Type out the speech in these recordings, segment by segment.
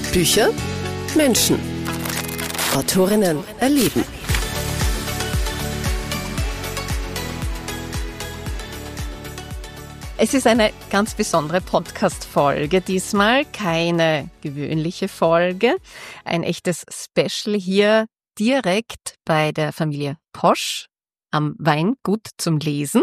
Bücher, Menschen. Autorinnen erleben. Es ist eine ganz besondere Podcast-Folge. Diesmal keine gewöhnliche Folge. Ein echtes Special hier direkt bei der Familie Posch am Weingut zum Lesen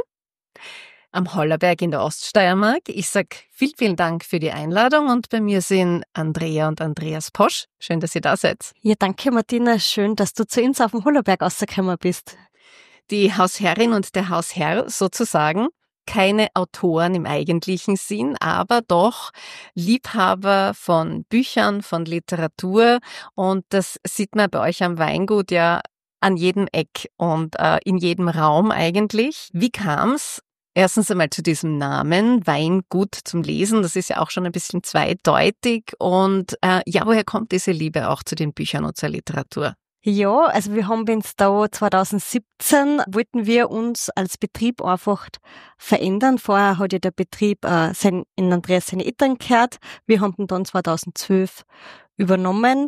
am Hollerberg in der Oststeiermark. Ich sage vielen Dank für die Einladung und bei mir sind Andrea und Andreas Posch. Schön, dass ihr da seid. Ja, danke Martina. Schön, dass du zu uns auf dem Hollerberg rausgekommen bist. Die Hausherrin und der Hausherr sozusagen. Keine Autoren im eigentlichen Sinn, aber doch Liebhaber von Büchern, von Literatur. Und das sieht man bei euch am Weingut ja an jedem Eck und in jedem Raum eigentlich. Wie kam's? Erstens einmal zu diesem Namen, Weingut zum Lesen. Das ist ja auch schon ein bisschen zweideutig. Und woher kommt diese Liebe auch zu den Büchern und zur Literatur? Ja, also wir haben uns da 2017, wollten wir uns als Betrieb einfach verändern. Vorher hat ja der Betrieb in Andreas seine Eltern gehört. Wir haben ihn dann 2012 übernommen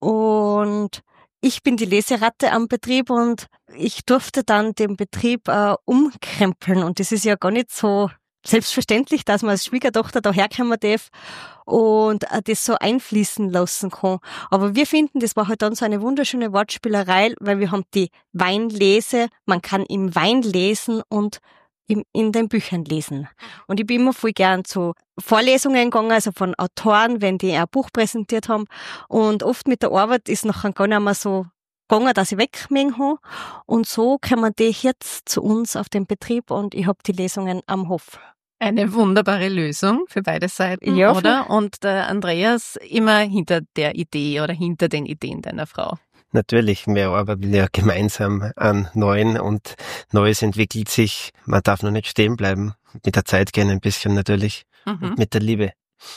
und ich bin die Leseratte am Betrieb und ich durfte dann den Betrieb umkrempeln und das ist ja gar nicht so selbstverständlich, dass man als Schwiegertochter da herkommen darf und das so einfließen lassen kann. Aber wir finden, das war halt dann so eine wunderschöne Wortspielerei, weil wir haben die Weinlese, man kann im Wein lesen und in den Büchern lesen. Und ich bin immer voll gern zu Vorlesungen gegangen, also von Autoren, wenn die ein Buch präsentiert haben. Und oft mit der Arbeit ist nachher gar nicht mehr so gegangen, dass ich weggegangen habe. Und so kommen die jetzt zu uns auf den Betrieb und ich habe die Lesungen am Hof. Eine wunderbare Lösung für beide Seiten, ja, oder? Und der Andreas immer hinter der Idee oder hinter den Ideen deiner Frau. Natürlich, wir arbeiten ja gemeinsam an Neuen und Neues entwickelt sich. Man darf noch nicht stehen bleiben. Mit der Zeit gehen ein bisschen natürlich. Und mit der Liebe.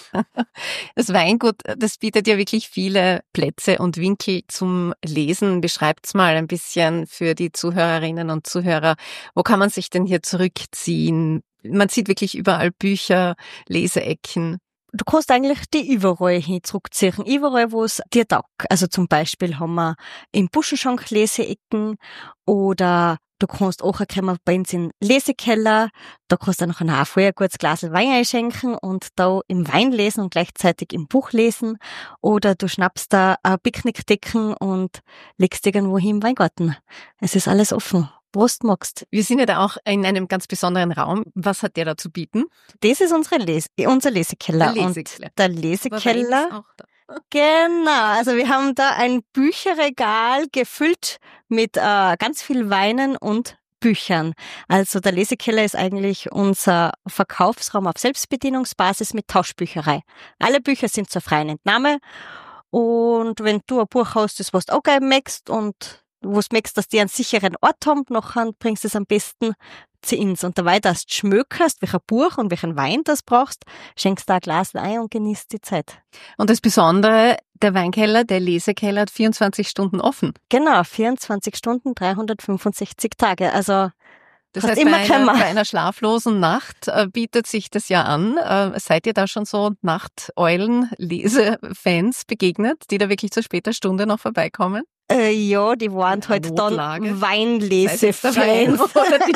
Das Weingut, das bietet ja wirklich viele Plätze und Winkel zum Lesen. Beschreibt's mal ein bisschen für die Zuhörerinnen und Zuhörer. Wo kann man sich denn hier zurückziehen? Man sieht wirklich überall Bücher, Leseecken. Du kannst eigentlich die überall hin zurückziehen. Überall, wo es dir taugt. Also zum Beispiel haben wir im Buschenschank Leseecken oder du kannst auch kommen bei uns in den Lesekeller. Da kannst du dann auch vorher ein gutes Glas Wein einschenken und da im Wein lesen und gleichzeitig im Buch lesen. Oder du schnappst da ein Picknickdecken und legst irgendwo hin im Weingarten. Es ist alles offen. Was du magst. Wir sind ja da auch in einem ganz besonderen Raum. Was hat der da zu bieten? Das ist unser Lesekeller. Der Lesekeller. Und der Lesekeller. Genau, also wir haben da ein Bücherregal gefüllt mit ganz viel Weinen und Büchern. Also der Lesekeller ist eigentlich unser Verkaufsraum auf Selbstbedienungsbasis mit Tauschbücherei. Alle Bücher sind zur freien Entnahme und wenn du ein Buch hast, das was du auch gerne magst und wo du merkst, dass die einen sicheren Ort haben, nachher bringst du es am besten zu uns. Und dabei, dass du schmökerst, welcher Buch und welchen Wein das brauchst, schenkst du ein Glas ein und genießt die Zeit. Und das Besondere, der Weinkeller, der Lesekeller hat 24 Stunden offen. Genau, 24 Stunden, 365 Tage. Also das heißt, bei einer schlaflosen Nacht bietet sich das ja an. Seid ihr da schon so Nachteulen-Lesefans begegnet, die da wirklich zu später Stunde noch vorbeikommen? Ja, die waren halt dann Weinlesefans.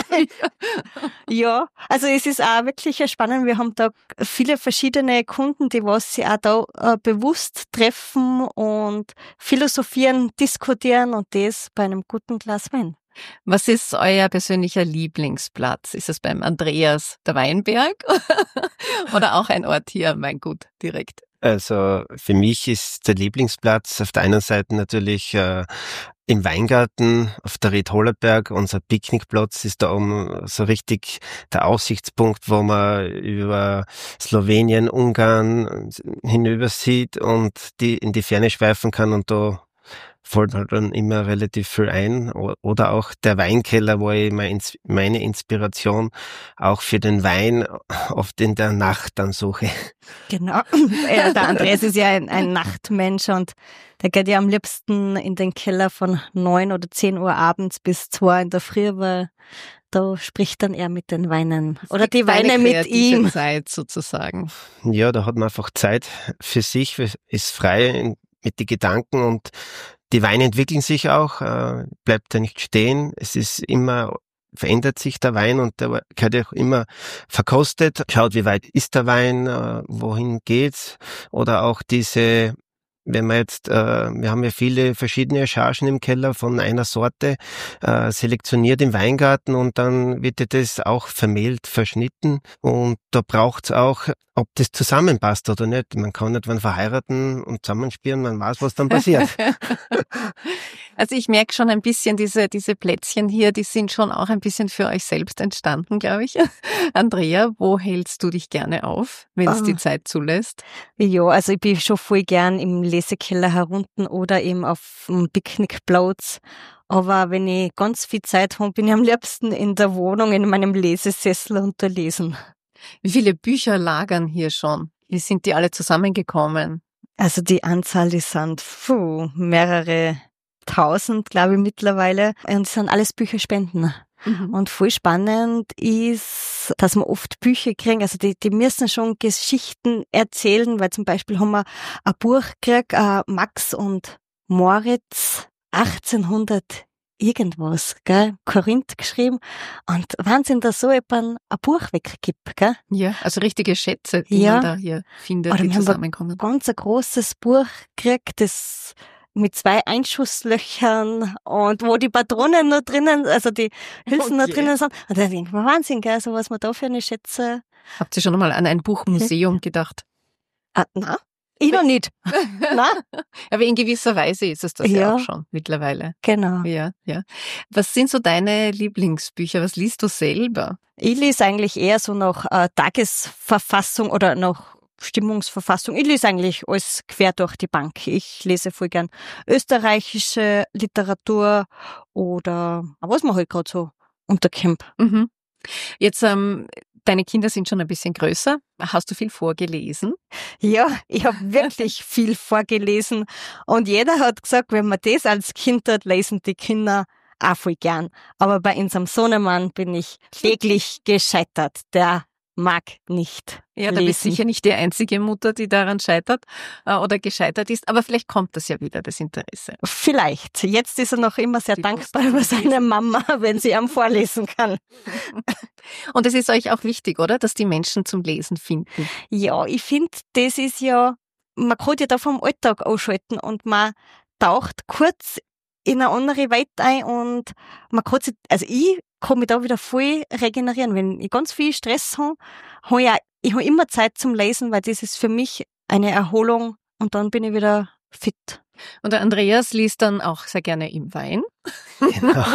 Ja, also es ist auch wirklich spannend. Wir haben da viele verschiedene Kunden, die was sie auch da bewusst treffen und philosophieren, diskutieren und das bei einem guten Glas Wein. Was ist euer persönlicher Lieblingsplatz? Ist es beim Andreas der Weinberg oder auch ein Ort hier am Weingut direkt? Also für mich ist der Lieblingsplatz auf der einen Seite natürlich im Weingarten auf der Ried Hollerberg. Unser Picknickplatz ist da oben so richtig der Aussichtspunkt, wo man über Slowenien, Ungarn hinüber sieht und in die Ferne schweifen kann und da fällt halt dann immer relativ viel ein. Oder auch der Weinkeller, wo ich meine Inspiration auch für den Wein oft in der Nacht dann suche. Genau. Der Andreas ist ja ein Nachtmensch und der geht ja am liebsten in den Keller von 9 oder 10 Uhr abends bis 2 in der Früh, weil da spricht dann er mit den Weinen. Es Oder gibt die Weine deine mit kreative ihm. Zeit sozusagen. Ja, da hat man einfach Zeit für sich, ist frei mit den Gedanken und die Weine entwickeln sich auch, bleibt ja nicht stehen. Es ist immer, verändert sich der Wein und der gehört ja auch immer verkostet. Schaut, wie weit ist der Wein, wohin geht's? Oder auch diese, wenn wir jetzt, wir haben ja viele verschiedene Chargen im Keller von einer Sorte, selektioniert im Weingarten und dann wird ja das auch vermehlt verschnitten und da braucht's auch, ob das zusammenpasst oder nicht. Man kann nicht, wenn verheiraten und zusammenspielen, man weiß, was dann passiert. Also ich merke schon ein bisschen, diese Plätzchen hier, die sind schon auch ein bisschen für euch selbst entstanden, glaube ich. Andrea, wo hältst du dich gerne auf, wenn es die Zeit zulässt? Ja, also ich bin schon voll gern im Lesekeller herunten oder eben auf dem Picknickplatz. Aber wenn ich ganz viel Zeit habe, bin ich am liebsten in der Wohnung in meinem Lesesessel und da lesen. Wie viele Bücher lagern hier schon? Wie sind die alle zusammengekommen? Also die Anzahl, die sind mehrere tausend, glaube ich, mittlerweile. Und es sind alles Bücherspenden. Und voll spannend ist, dass wir oft Bücher kriegen, also die müssen schon Geschichten erzählen, weil zum Beispiel haben wir ein Buch gekriegt, Max und Moritz, 1800 irgendwas, gell, Korinth geschrieben. Und Wahnsinn, dass so jemand ein Buch weggibt, gell? Ja, also richtige Schätze, die man da hier findet, Oder die wir haben zusammenkommen. ein ganz großes Buch gekriegt, das mit 2 Einschusslöchern und wo die Patronen noch drinnen, also die Hülsen noch drinnen sind. Und da denkt man, Wahnsinn, gell, so was man da für eine Schätze. Habt ihr schon einmal an ein Buchmuseum gedacht? Nein, ich noch nicht. Nein. Aber in gewisser Weise ist es das ja auch schon mittlerweile. Genau. Ja. Was sind so deine Lieblingsbücher? Was liest du selber? Ich lese eigentlich eher so nach Tagesverfassung oder nach Stimmungsverfassung. Ich lese eigentlich alles quer durch die Bank. Ich lese voll gern österreichische Literatur oder was man halt gerade so unterkommt. Mhm. Jetzt, deine Kinder sind schon ein bisschen größer. Hast du viel vorgelesen? Ja, ich habe wirklich viel vorgelesen und jeder hat gesagt, wenn man das als Kind tut, lesen die Kinder auch voll gern. Aber bei unserem Sohnemann bin ich kläglich gescheitert. Der mag nicht Ja, da lesen. bist sicher nicht die einzige Mutter, die daran scheitert oder gescheitert ist, aber vielleicht kommt das ja wieder, das Interesse. Vielleicht. Jetzt ist er noch immer sehr dankbar über seine Mama, wenn sie ihm vorlesen kann. Und es ist euch auch wichtig, oder? Dass die Menschen zum Lesen finden. Ja, ich finde, das ist ja, man kann ja da vom Alltag ausschalten und man taucht kurz in eine andere Welt ein und man kann sich, also ich kann mich da wieder voll regenerieren. Wenn ich ganz viel Stress habe, ich habe immer Zeit zum Lesen, weil das ist für mich eine Erholung und dann bin ich wieder fit. Und der Andreas liest dann auch sehr gerne im Wein. Genau.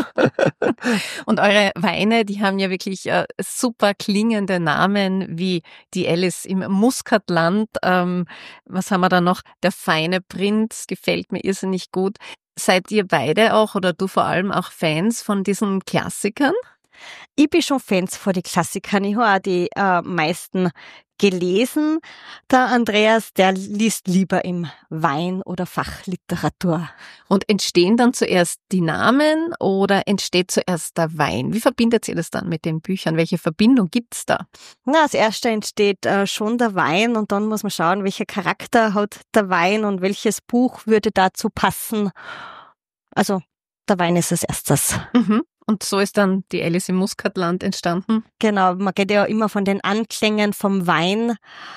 Und eure Weine, die haben ja wirklich super klingende Namen, wie die Alice im Muskatland. Was haben wir da noch? Der feine Prinz, gefällt mir irrsinnig gut. Seid ihr beide auch oder du vor allem auch Fans von diesen Klassikern? Ich bin schon Fans von den Klassikern. Ich habe auch die meisten gelesen. Der Andreas, der liest lieber im Wein- oder Fachliteratur. Und entstehen dann zuerst die Namen oder entsteht zuerst der Wein? Wie verbindet ihr das dann mit den Büchern? Welche Verbindung gibt's da? Na, als erster entsteht schon der Wein und dann muss man schauen, welcher Charakter hat der Wein und welches Buch würde dazu passen. Also der Wein ist als erstes. Mhm. Und so ist dann die Alice im Muskatland entstanden? Genau, man geht ja immer von den Anklängen vom Wein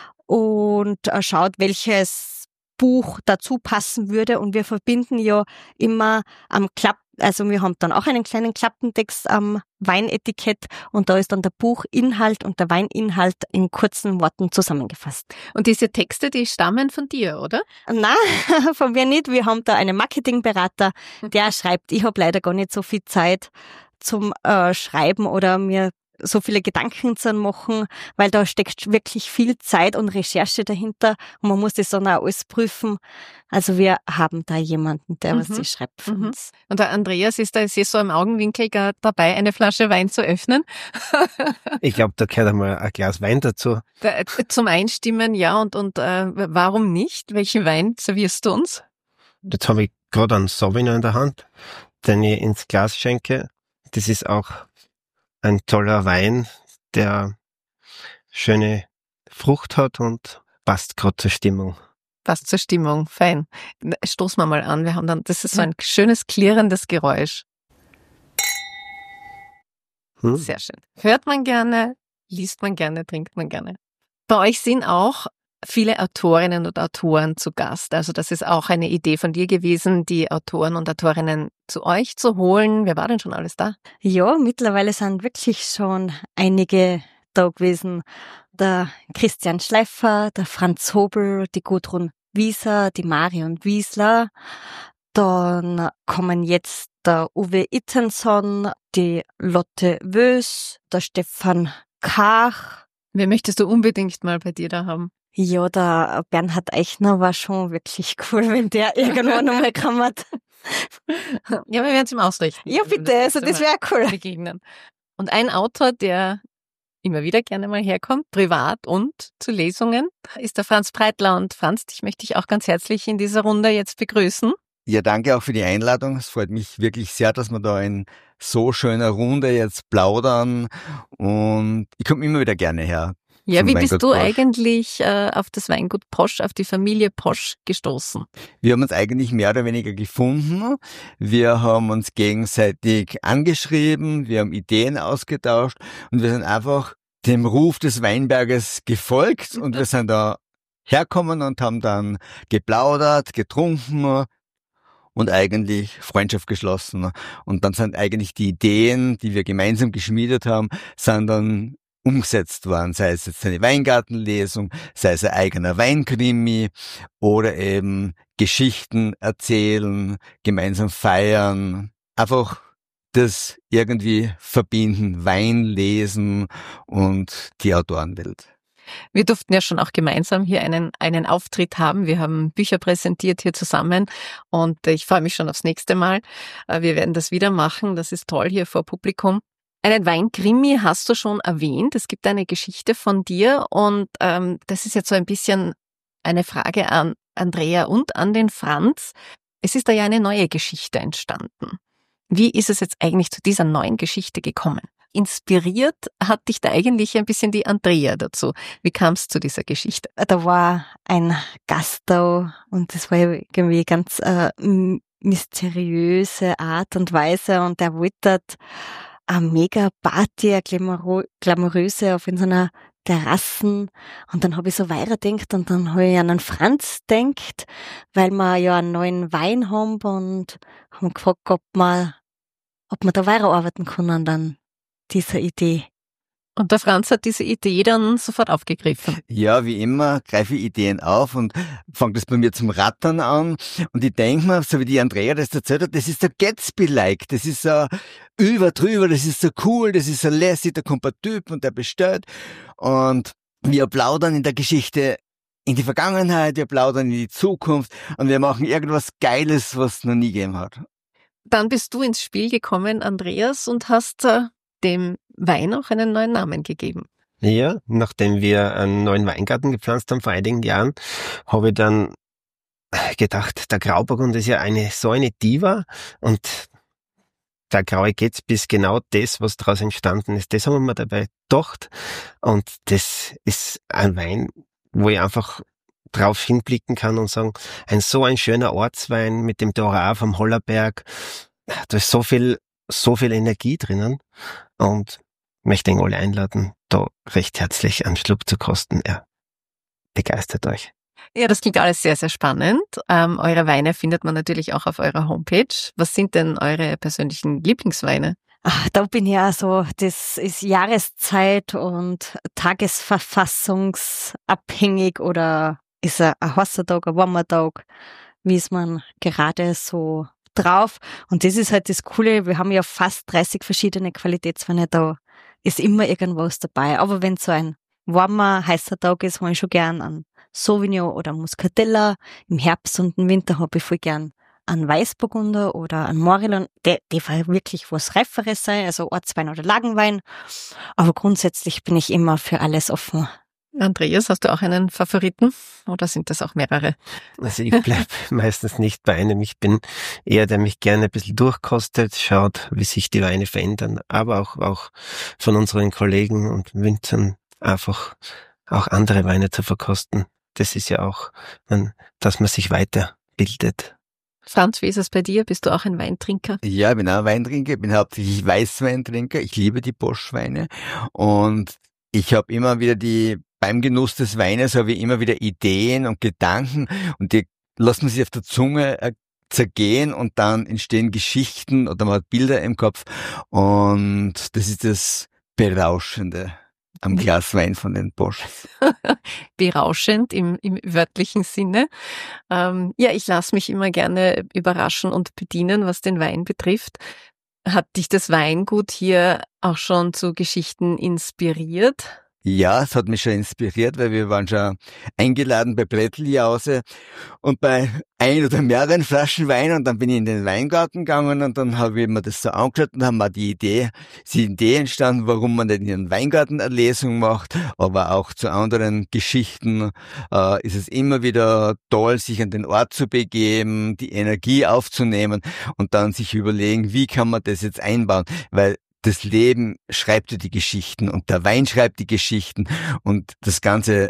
und schaut, welches Buch dazu passen würde. Und wir verbinden ja immer also wir haben dann auch einen kleinen Klappentext am Weinetikett und da ist dann der Buchinhalt und der Weininhalt in kurzen Worten zusammengefasst. Und diese Texte, die stammen von dir, oder? Nein, von mir nicht. Wir haben da einen Marketingberater, der schreibt. Ich habe leider gar nicht so viel Zeit zum Schreiben oder mir so viele Gedanken zu machen, weil da steckt wirklich viel Zeit und Recherche dahinter und man muss das dann auch alles prüfen. Also wir haben da jemanden, der was sie schreibt für uns. Und der Andreas ist da so im Augenwinkel gerade dabei, eine Flasche Wein zu öffnen. Ich glaube, da gehört einmal ein Glas Wein dazu. Zum Einstimmen, ja. Und warum nicht? Welchen Wein servierst du uns? Jetzt habe ich gerade einen Sauvignon in der Hand, den ich ins Glas schenke. Das ist auch ein toller Wein, der schöne Frucht hat und passt gerade zur Stimmung. Passt zur Stimmung, fein. Stoßen wir mal an. Wir haben dann, das ist so ein schönes, klirrendes Geräusch. Sehr schön. Hört man gerne, liest man gerne, trinkt man gerne. Bei euch sind auch viele Autorinnen und Autoren zu Gast. Also das ist auch eine Idee von dir gewesen, die Autoren und Autorinnen zu euch zu holen. Wer war denn schon alles da? Ja, mittlerweile sind wirklich schon einige da gewesen. Der Christian Schleifer, der Franz Hobel, die Gudrun Wieser, die Marion Wiesler. Dann kommen jetzt der Uwe Ittenson, die Lotte Wös, der Stefan Kach. Wer möchtest du unbedingt mal bei dir da haben? Ja, der Bernhard Eichner war schon wirklich cool, wenn der irgendwann nochmal kommt. Ja, wir werden es ihm ausrichten. Ja, bitte, also das wäre cool. Begegnen. Und ein Autor, der immer wieder gerne mal herkommt, privat und zu Lesungen, ist der Franz Breitler. Und Franz, dich möchte ich auch ganz herzlich in dieser Runde jetzt begrüßen. Ja, danke auch für die Einladung. Es freut mich wirklich sehr, dass wir da in so schöner Runde jetzt plaudern. Und ich komme immer wieder gerne her. Ja, wie bist du eigentlich auf das Weingut Posch, auf die Familie Posch gestoßen? Wir haben uns eigentlich mehr oder weniger gefunden. Wir haben uns gegenseitig angeschrieben, wir haben Ideen ausgetauscht und wir sind einfach dem Ruf des Weinberges gefolgt und wir sind da herkommen und haben dann geplaudert, getrunken und eigentlich Freundschaft geschlossen. Und dann sind eigentlich die Ideen, die wir gemeinsam geschmiedet haben, sind dann umgesetzt worden, sei es jetzt eine Weingartenlesung, sei es ein eigener Weinkrimi oder eben Geschichten erzählen, gemeinsam feiern, einfach das irgendwie verbinden, Wein lesen und die Autorenwelt. Wir durften ja schon auch gemeinsam hier einen Auftritt haben. Wir haben Bücher präsentiert hier zusammen und ich freue mich schon aufs nächste Mal. Wir werden das wieder machen. Das ist toll hier vor Publikum. Einen Weinkrimi hast du schon erwähnt. Es gibt eine Geschichte von dir und das ist jetzt so ein bisschen eine Frage an Andrea und an den Franz. Es ist da ja eine neue Geschichte entstanden. Wie ist es jetzt eigentlich zu dieser neuen Geschichte gekommen? Inspiriert hat dich da eigentlich ein bisschen die Andrea dazu. Wie kam es zu dieser Geschichte? Da war ein Gast da und das war irgendwie ganz mysteriöse Art und Weise und er wollte eine mega Party, eine glamouröse auf in so einer Terrassen und dann habe ich so weitergedacht und dann habe ich an einen Franz gedacht, weil wir ja einen neuen Wein haben und haben gefragt, ob wir da weiterarbeiten können dann dieser Idee. Und der Franz hat diese Idee dann sofort aufgegriffen. Ja, wie immer greife ich Ideen auf und fange das bei mir zum Rattern an. Und ich denke mir, so wie die Andrea das erzählt hat, das ist so Gatsby-like, das ist so drüber, das ist so cool, das ist so lässig, da kommt ein Typ und der bestellt. Und wir plaudern in der Geschichte in die Vergangenheit, wir plaudern in die Zukunft und wir machen irgendwas Geiles, was es noch nie gegeben hat. Dann bist du ins Spiel gekommen, Andreas, und hast dem Wein auch einen neuen Namen gegeben. Ja, nachdem wir einen neuen Weingarten gepflanzt haben vor einigen Jahren, habe ich dann gedacht, der Grauburgunder ist ja so eine Diva und der Graue Gatsby ist genau das, was daraus entstanden ist. Das haben wir mir dabei gedacht und das ist ein Wein, wo ich einfach drauf hinblicken kann und sagen, so ein schöner Ortswein mit dem Dorat vom Hollerberg, da ist so viel Energie drinnen und möchte ihn alle einladen, da recht herzlich einen Schluck zu kosten. Ja, begeistert euch. Ja, das klingt alles sehr, sehr spannend. Eure Weine findet man natürlich auch auf eurer Homepage. Was sind denn eure persönlichen Lieblingsweine? Da bin ich ja so, das ist Jahreszeit und tagesverfassungsabhängig oder ist ein heißer Tag, ein warmer Tag, wie ist man gerade so drauf. Und das ist halt das Coole, wir haben ja fast 30 verschiedene Qualitätsweine, da ist immer irgendwas dabei. Aber wenn so ein warmer, heißer Tag ist, habe ich schon gern einen Sauvignon oder Muscatella. Im Herbst und im Winter habe ich voll gern einen Weißburgunder oder einen Morillon. Der darf wirklich was Reiferes sein, also Ortswein oder Lagenwein. Aber grundsätzlich bin ich immer für alles offen. Andreas, hast du auch einen Favoriten oder sind das auch mehrere? Also ich bleib meistens nicht bei einem. Ich bin eher, der mich gerne ein bisschen durchkostet, schaut, wie sich die Weine verändern, aber auch von unseren Kollegen und Winzern einfach auch andere Weine zu verkosten. Das ist ja auch, dass man sich weiterbildet. Franz, wie ist es bei dir? Bist du auch ein Weintrinker? Ja, ich bin auch Weintrinker, ich bin hauptsächlich Weißweintrinker. Ich liebe die Bosch-Weine und ich habe immer wieder beim Genuss des Weines habe ich immer wieder Ideen und Gedanken und die lassen sich auf der Zunge zergehen und dann entstehen Geschichten oder man hat Bilder im Kopf und das ist das Berauschende am Glas Wein von den Boschs. Berauschend im wörtlichen Sinne. Ja, ich lasse mich immer gerne überraschen und bedienen, was den Wein betrifft. Hat dich das Weingut hier auch schon zu Geschichten inspiriert? Ja, es hat mich schon inspiriert, weil wir waren schon eingeladen bei Bretteljause und bei ein oder mehreren Flaschen Wein und dann bin ich in den Weingarten gegangen und dann habe ich mir das so angeschaut und haben wir die Idee entstanden, warum man nicht in einem Weingarten eine Lesung macht, aber auch zu anderen Geschichten ist es immer wieder toll, sich an den Ort zu begeben, die Energie aufzunehmen und dann sich überlegen, wie kann man das jetzt einbauen, weil das Leben schreibt ja die Geschichten und der Wein schreibt die Geschichten und das ganze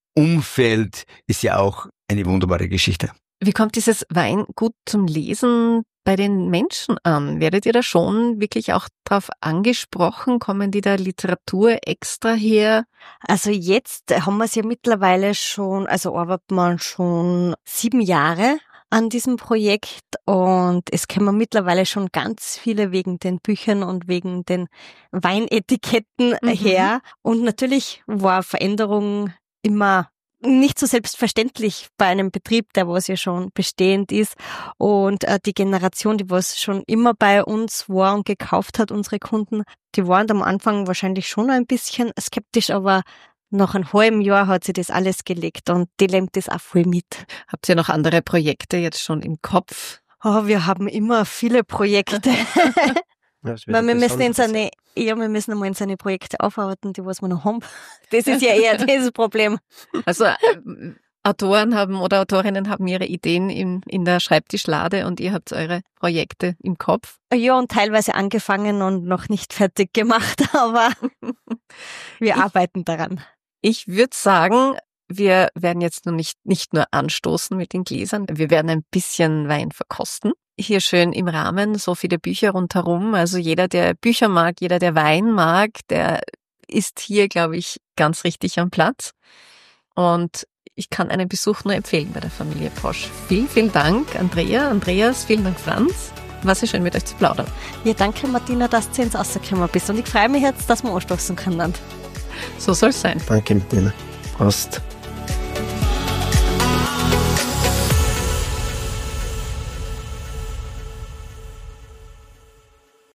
Umfeld ist ja auch eine wunderbare Geschichte. Wie kommt dieses Weingut zum Lesen bei den Menschen an? Werdet ihr da schon wirklich auch drauf angesprochen? Kommen die da Literatur extra her? Also jetzt haben wir es ja mittlerweile schon, also arbeitet man schon 7 Jahre an diesem Projekt und es kommen mittlerweile schon ganz viele wegen den Büchern und wegen den Weinetiketten her. Und natürlich war Veränderung immer nicht so selbstverständlich bei einem Betrieb, der was ja schon bestehend ist. Und die Generation, die was schon immer bei uns war und gekauft hat, unsere Kunden, die waren am Anfang wahrscheinlich schon ein bisschen skeptisch, aber nach einem halben Jahr hat sich das alles gelegt und die nimmt das auch voll mit. Habt ihr noch andere Projekte jetzt schon im Kopf? Oh, wir haben immer viele Projekte. Weil wir müssen einmal in seine Projekte aufarbeiten, die was wir noch haben. Das ist ja eher das Problem. Also Autoren oder Autorinnen haben ihre Ideen in der Schreibtischlade und ihr habt eure Projekte im Kopf. Ja, und teilweise angefangen und noch nicht fertig gemacht, aber wir arbeiten daran. Ich würde sagen, wir werden jetzt nicht nur anstoßen mit den Gläsern, wir werden ein bisschen Wein verkosten. Hier schön im Rahmen, so viele Bücher rundherum. Also jeder, der Bücher mag, jeder, der Wein mag, der ist hier, glaube ich, ganz richtig am Platz. Und ich kann einen Besuch nur empfehlen bei der Familie Posch. Vielen, vielen Dank, Andreas, vielen Dank, Franz. War sehr schön, mit euch zu plaudern. Ja, danke, Martina, dass du ins rausgekommen bist. Und ich freue mich jetzt, dass wir anstoßen können. So soll es sein. Danke, Martina. Prost.